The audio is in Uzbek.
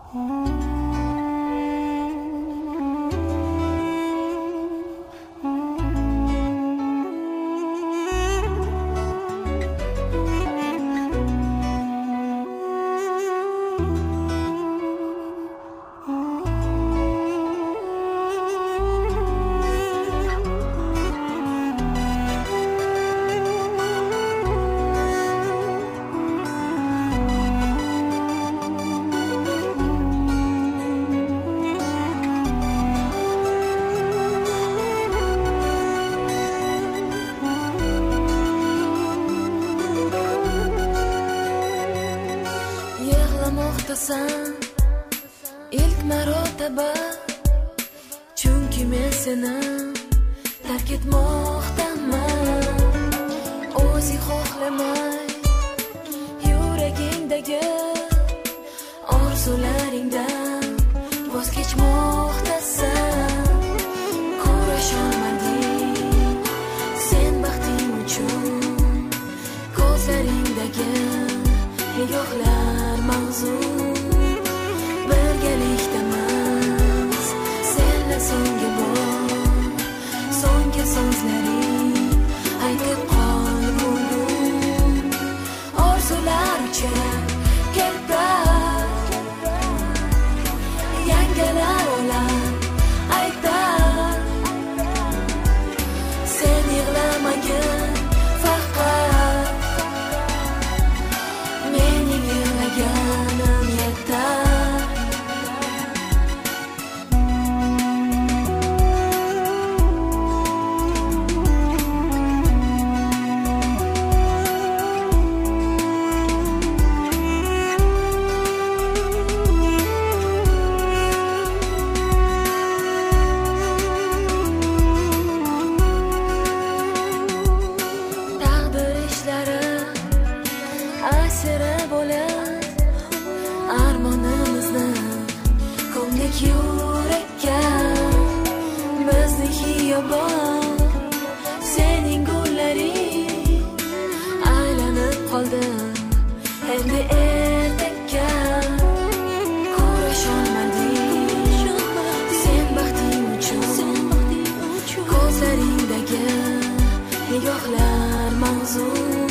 Yig'lamoqdasan ilk marotaba, chunki men seni tark etmoqdaman. O'zing xohlamay yuragingdagi orzularingdan voz kechmoqdasan. Kurasholmading sen baxting uchun, ko'zlaringdagi nigohlar mavzun. Birgalikdamiz senla so'nggi bor, so'nggi so'zlaring aytib qol bugun. Orzular uchar keltar, yangilar olar aytar. Sen yig'lamagin faqat, mening yig'laganim yetar. Taqdir ishlari asiri bo'lib, armonimizni ko'mdik yurakka. Bizni xiyobon sening gullaring aylanib qoldi endi ertakka. Kurasholmading sen baxting uchun, ko'zlaringdagi nigohlar mavzun.